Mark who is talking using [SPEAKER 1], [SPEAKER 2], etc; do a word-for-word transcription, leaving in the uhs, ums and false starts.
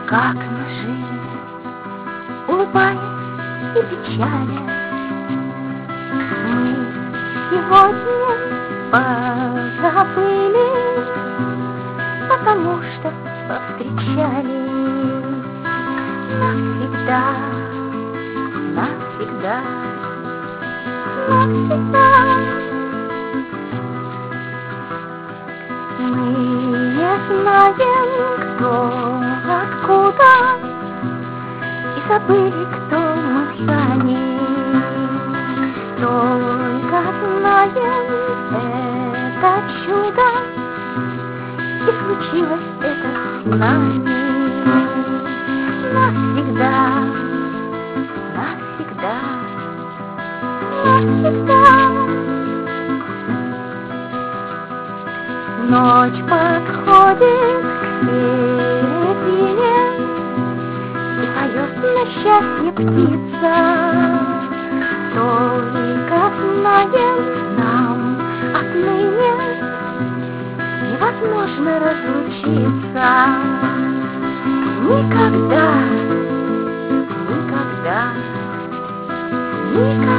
[SPEAKER 1] как мы жили, улыбаясь и печаля. Мы сегодня позабыли, потому что повстречали навсегда, навсегда, навсегда. Мы не знаем, кто откуда, и забыли, кто мы сами. Только знаем это чудо, и случилось это с нами. Навсегда, навсегда, навсегда. Ночь подходит к середине, и поет на счастье птица. Только знаем, нам отныне невозможно разлучиться. Никогда, никогда, никогда.